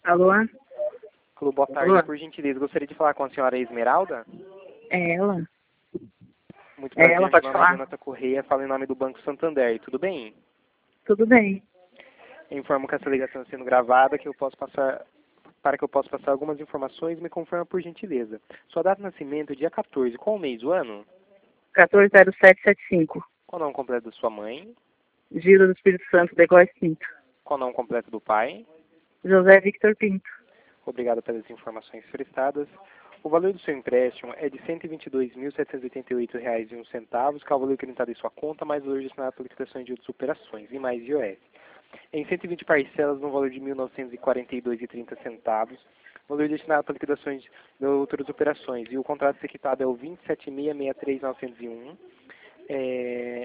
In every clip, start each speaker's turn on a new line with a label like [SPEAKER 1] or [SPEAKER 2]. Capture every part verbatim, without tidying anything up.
[SPEAKER 1] Alô?
[SPEAKER 2] Alô, boa tarde.
[SPEAKER 1] Alô?
[SPEAKER 2] Por gentileza, gostaria de falar com a senhora Esmeralda?
[SPEAKER 1] É ela?
[SPEAKER 2] Muito
[SPEAKER 1] É
[SPEAKER 2] prazer,
[SPEAKER 1] ela,
[SPEAKER 2] meu
[SPEAKER 1] pode
[SPEAKER 2] nome é
[SPEAKER 1] falar?
[SPEAKER 2] Jonathan Correia, falo em nome do Banco Santander. Tudo bem?
[SPEAKER 1] Tudo bem.
[SPEAKER 2] Eu informo que essa ligação está sendo gravada, que eu posso passar, para que eu possa passar algumas informações, me confirma por gentileza. Sua data de nascimento é dia quatorze. Qual o mês do ano?
[SPEAKER 1] quatorze zero sete sete cinco.
[SPEAKER 2] Qual o nome completo da sua mãe?
[SPEAKER 1] Giro do Espírito Santo, Degóis Pinto.
[SPEAKER 2] Qual o nome completo do pai?
[SPEAKER 1] José Victor Pinto.
[SPEAKER 2] Obrigado pelas informações prestadas. O valor do seu empréstimo é de cento e vinte e dois mil, setecentos e oitenta e oito reais e um centavos, que é o valor acreditado em sua conta, mais o valor destinado para liquidação de outras operações, e mais I O F. Em cento e vinte parcelas, no valor de mil novecentos e quarenta e dois reais e trinta centavos, valor destinado para liquidações de outras operações. E o contrato a ser quitado é o vinte e sete mil, seiscentos e sessenta e três, novecentos e um. É...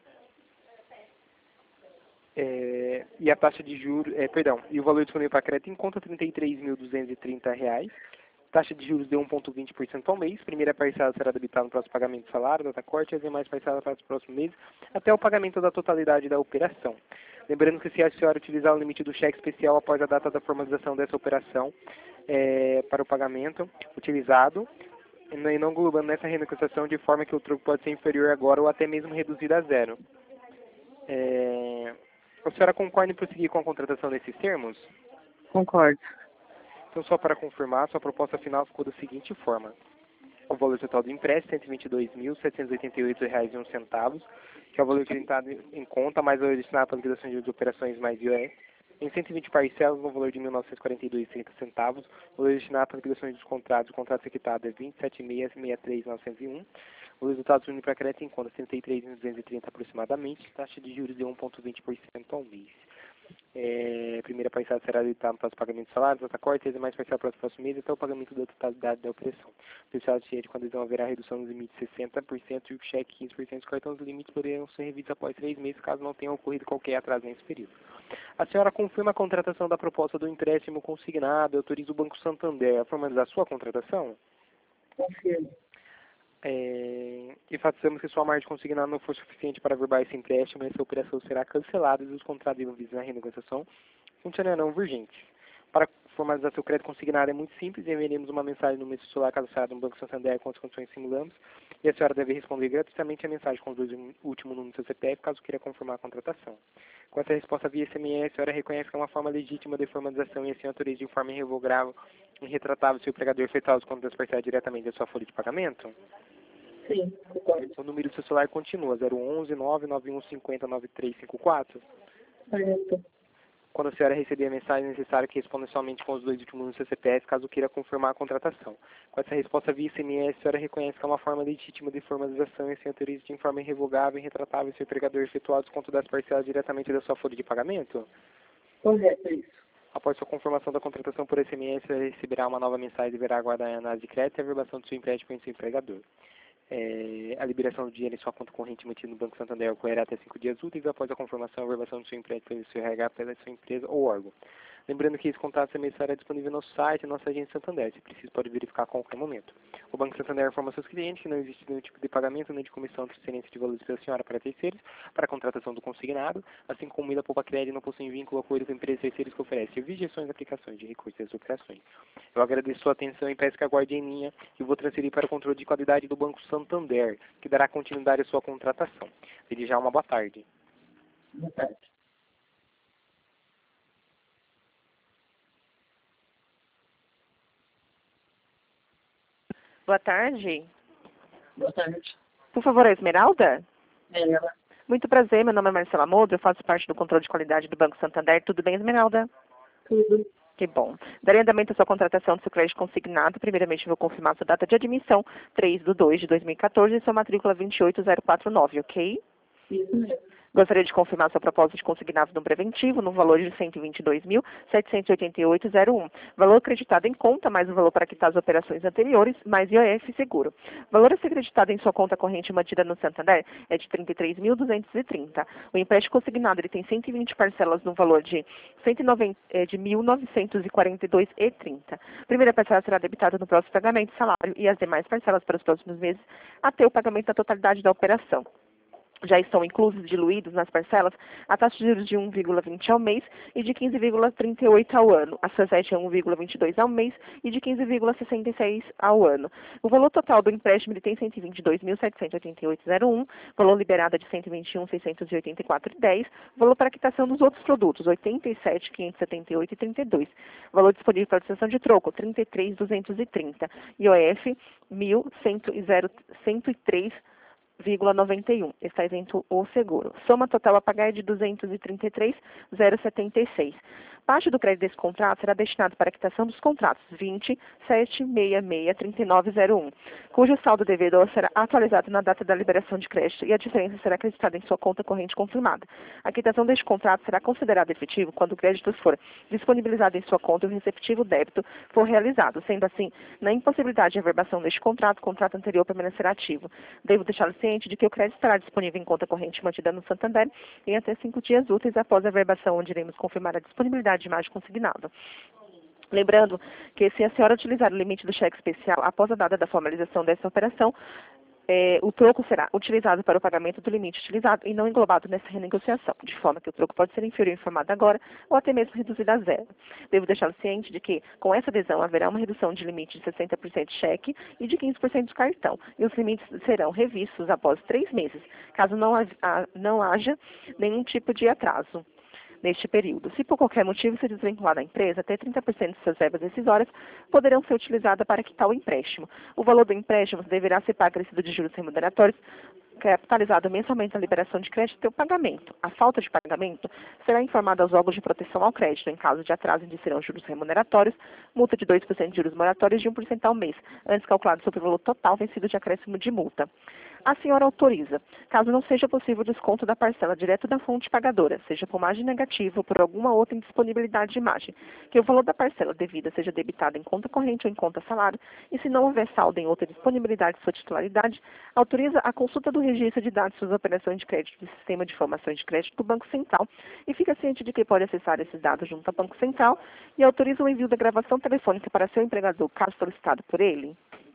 [SPEAKER 2] É... E a taxa de juros, é, perdão, e o valor disponível para crédito em conta trinta e três mil, duzentos e trinta reais. Taxa de juros de um vírgula vinte por cento ao mês. Primeira parcela será debitada no próximo pagamento do salário, data corte, e as demais parcelas para os próximos meses, até o pagamento da totalidade da operação. Lembrando que se a senhora utilizar o limite do cheque especial após a data da formalização dessa operação é, para o pagamento utilizado, e não englobando nessa renegociação de forma que o troco pode ser inferior agora ou até mesmo reduzido a zero. É, a senhora concorda em prosseguir com a contratação desses termos?
[SPEAKER 1] Concordo.
[SPEAKER 2] Então, só para confirmar, sua proposta final ficou da seguinte forma. O valor total do empréstimo, cento e vinte e dois mil, setecentos e oitenta e oito reais e um centavos, que é o valor acreditado em conta, mais o valor destinado para a liquidação de operações mais I O F. Em cento e vinte parcelas, no valor de mil novecentos e quarenta e dois reais e trinta centavos, o valor destinado para a liquidação dos contratos, o contrato ser quitado é vinte e sete mil, sessenta e três mil, novecentos e um. O resultado unido para crédito em conta, trinta e três mil, duzentos e trinta aproximadamente, taxa de juros de um vírgula vinte por cento ao mês. É, a primeira parcela será debitada para os pagamentos de salários, data corte, e as demais parcelas para os próximos meses até o pagamento da totalidade da operação. O pessoal ciente quando não haverá redução dos limites de sessenta por cento e o cheque quinze por cento. Os cartões limites poderão ser revistos após três meses, caso não tenha ocorrido qualquer atraso nesse período. A senhora confirma a contratação da proposta do empréstimo consignado e autoriza o Banco Santander a formalizar sua contratação?
[SPEAKER 1] Confirmo.
[SPEAKER 2] É, enfatizamos que sua margem consignada não for suficiente para averbar esse empréstimo, essa operação será cancelada e os contratos envolvidos na renegociação funcionarão urgentes. Para formalizar seu crédito consignado é muito simples, enviaremos uma mensagem no meu celular cadastrado no Banco Santander com as condições que simulamos e a senhora deve responder gratuitamente a mensagem com os dois últimos números do seu C P F, caso queira confirmar a contratação. Com essa resposta via S M S, a senhora reconhece que é uma forma legítima de formalização e assim autoriza de forma irrevogável e retratável seu empregador efetuar os contas parciais diretamente da sua folha de pagamento?
[SPEAKER 1] Sim, concordo.
[SPEAKER 2] O número do seu celular continua, zero onze, nove nove um cinco zero, nove três cinco quatro.
[SPEAKER 1] Certo.
[SPEAKER 2] Quando a senhora receber a mensagem, é necessário que responda somente com os dois últimos números do seu C P F, caso queira confirmar a contratação. Com essa resposta via S M S, a senhora reconhece que é uma forma legítima de formalização e assim autoriza de forma irrevogável e retratável seu empregador efetuar o desconto das parcelas diretamente da sua folha de pagamento?
[SPEAKER 1] Correto, isso.
[SPEAKER 2] Após sua confirmação da contratação por S M S, você receberá uma nova mensagem e deverá aguardar a análise de crédito e a averbação do seu empréstimo em seu empregador. É, a liberação do dinheiro em sua conta corrente mantida no Banco Santander ocorrerá até cinco dias úteis após a confirmação e a averbação do seu empréstimo pelo seu R H pela sua empresa ou órgão. Lembrando que esse contato também estará disponível no site da nossa agência Santander, se preciso pode verificar a qualquer momento. O Banco Santander informa seus clientes que não existe nenhum tipo de pagamento nem de comissão de transferência de valores pela senhora para terceiros para a contratação do consignado, assim como o Mida Poupa Crédito não possui vínculo ou acordo com empresas terceiras que oferecem serviços, gestões, aplicações de recursos e as operações. Eu agradeço sua atenção e peço que aguarde em linha e vou transferir para o controle de qualidade do Banco Santander, que dará continuidade à sua contratação. Desde já uma boa tarde.
[SPEAKER 1] Boa tarde.
[SPEAKER 3] Boa tarde.
[SPEAKER 1] Boa tarde.
[SPEAKER 3] Por favor, a Esmeralda?
[SPEAKER 1] É ela.
[SPEAKER 3] Muito prazer, meu nome é Marcela Modro, eu faço parte do controle de qualidade do Banco Santander. Tudo bem, Esmeralda?
[SPEAKER 1] Tudo.
[SPEAKER 3] Que bom. Darei andamento à sua contratação do seu crédito consignado. Primeiramente, vou confirmar sua data de admissão, três de dois de dois mil e quatorze, e sua matrícula vinte e oito zero quatro nove, ok?
[SPEAKER 1] Isso mesmo.
[SPEAKER 3] Gostaria de confirmar sua proposta de consignado no preventivo no valor de cento e vinte e dois mil, setecentos e oitenta e oito reais e um. Valor acreditado em conta, mais o valor para quitar as operações anteriores, mais I O F seguro. Valor a ser acreditado em sua conta corrente mantida no Santander é de trinta e três mil, duzentos e trinta. O empréstimo consignado ele tem cento e vinte parcelas no valor de, cento e noventa, eh, de mil novecentos e quarenta e dois reais e trinta. A primeira parcela será debitada no próximo pagamento de salário e as demais parcelas para os próximos meses até o pagamento da totalidade da operação. já estão inclusos e diluídos nas parcelas a taxa de juros de um vírgula vinte ao mês e de quinze vírgula trinta e oito ao ano. A Suzete é um vírgula vinte e dois ao mês e de quinze vírgula sessenta e seis ao ano. O valor total do empréstimo ele tem cento e vinte e dois mil, setecentos e oitenta e oito vírgula zero um, valor liberado é de cento e vinte e um mil, seiscentos e oitenta e quatro vírgula dez, valor para quitação dos outros produtos, oitenta e sete mil, quinhentos e setenta e oito vírgula trinta e dois, valor disponível para utilização de troco, trinta e três mil, duzentos e trinta, I O F, mil cento e três vírgula noventa e um. Está isento o seguro. Soma total a pagar é de duzentos e trinta e três mil, setenta e seis. Parte do crédito desse contrato será destinado para a quitação dos contratos vinte, setecentos e sessenta e seis, trinta e nove zero um, cujo saldo devedor será atualizado na data da liberação de crédito e a diferença será acreditada em sua conta corrente confirmada. A quitação deste contrato será considerada efetivo quando o crédito for disponibilizado em sua conta e o receptivo débito for realizado. Sendo assim, na impossibilidade de averbação deste contrato, o contrato anterior permanecerá ativo. Devo deixá-lo ciente de que o crédito estará disponível em conta corrente mantida no Santander em até cinco dias úteis após a averbação, onde iremos confirmar a disponibilidade de imagem consignada. Lembrando que se a senhora utilizar o limite do cheque especial após a data da formalização dessa operação, é, o troco será utilizado para o pagamento do limite utilizado e não englobado nessa renegociação, de forma que o troco pode ser inferior informado agora ou até mesmo reduzido a zero. Devo deixá-lo ciente de que, com essa adesão, haverá uma redução de limite de sessenta por cento de cheque e de quinze por cento de cartão, e os limites serão revistos após três meses, caso não, ha não haja nenhum tipo de atraso neste período. Se por qualquer motivo se desvincular da empresa, até trinta por cento de suas verbas decisórias poderão ser utilizadas para quitar o empréstimo. O valor do empréstimo deverá ser pago acrescido de juros remuneratórios, capitalizado mensalmente na liberação de crédito e o pagamento. A falta de pagamento será informada aos órgãos de proteção ao crédito. Em caso de atraso, indirão juros remuneratórios, multa de dois por cento de juros moratórios de um por cento ao mês, antes calculado sobre o valor total vencido de acréscimo de multa. A senhora autoriza, caso não seja possível o desconto da parcela direto da fonte pagadora, seja por margem negativa ou por alguma outra indisponibilidade de margem, que o valor da parcela devida seja debitado em conta corrente ou em conta salário, e se não houver saldo em outra disponibilidade de sua titularidade, autoriza a consulta do registro de dados de suas operações de crédito do Sistema de Informações de Crédito do Banco Central e fica ciente de que pode acessar esses dados junto ao Banco Central e autoriza o envio da gravação telefônica para seu empregador, caso solicitado por ele.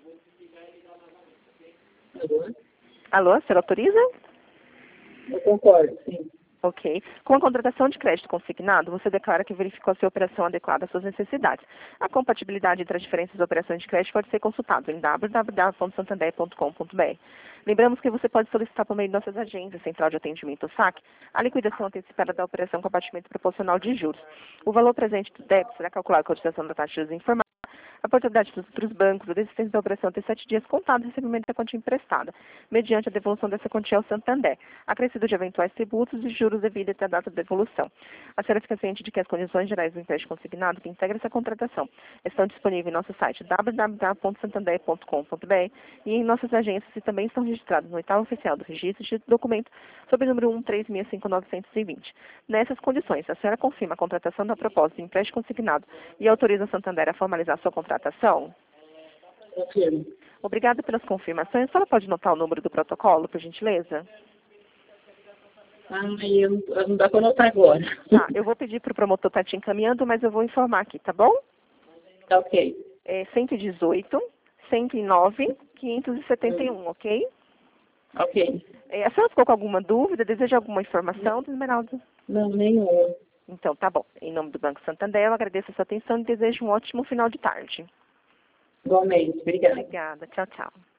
[SPEAKER 1] Alô?
[SPEAKER 3] Alô, a senhora autoriza?
[SPEAKER 1] Eu concordo, sim.
[SPEAKER 3] Ok. Com a contratação de crédito consignado, você declara que verificou a sua operação adequada às suas necessidades. A compatibilidade entre as diferentes operações de crédito pode ser consultada em w w w ponto santander ponto com ponto b r. Lembramos que você pode solicitar por meio de nossas agências, Central de Atendimento, S A C, a liquidação antecipada da operação com abatimento proporcional de juros. O valor presente do débito será calculado com a utilização da taxa de juros informada, a oportunidade dos outros bancos, a desistência da operação até sete dias contados do recebimento da quantia emprestada, mediante a devolução dessa quantia ao Santander, acrescido de eventuais tributos e juros devidos até a data da devolução. A senhora fica ciente de que as condições gerais do empréstimo consignado que integra essa contratação estão disponíveis em nosso site w w w ponto santander ponto com ponto b r e em nossas agências e também estão registrados no oitavo oficial do registro de documento sob o número um três seis cinco nove dois zero. Nessas condições, a senhora confirma a contratação da proposta de empréstimo consignado e autoriza o Santander a formalizar sua contratação?
[SPEAKER 1] Confirmo.
[SPEAKER 3] Obrigada pelas confirmações. A senhora pode notar o número do protocolo, por gentileza?
[SPEAKER 1] Ah, eu, não dá para anotar agora.
[SPEAKER 3] Tá, eu vou pedir para o promotor estar te encaminhando, mas eu vou informar aqui, tá bom?
[SPEAKER 1] Tá ok.
[SPEAKER 3] É cento e dezoito, cento e nove, quinhentos e setenta e um, ok?
[SPEAKER 1] Ok.
[SPEAKER 3] É, a senhora ficou com alguma dúvida? Deseja alguma informação, Esmeralda?
[SPEAKER 1] Não, nenhum.
[SPEAKER 3] Então, tá bom. Em nome do Banco Santander, eu agradeço a sua atenção e desejo um ótimo final de tarde.
[SPEAKER 1] Igualmente. Obrigada.
[SPEAKER 3] Obrigada. Tchau, tchau.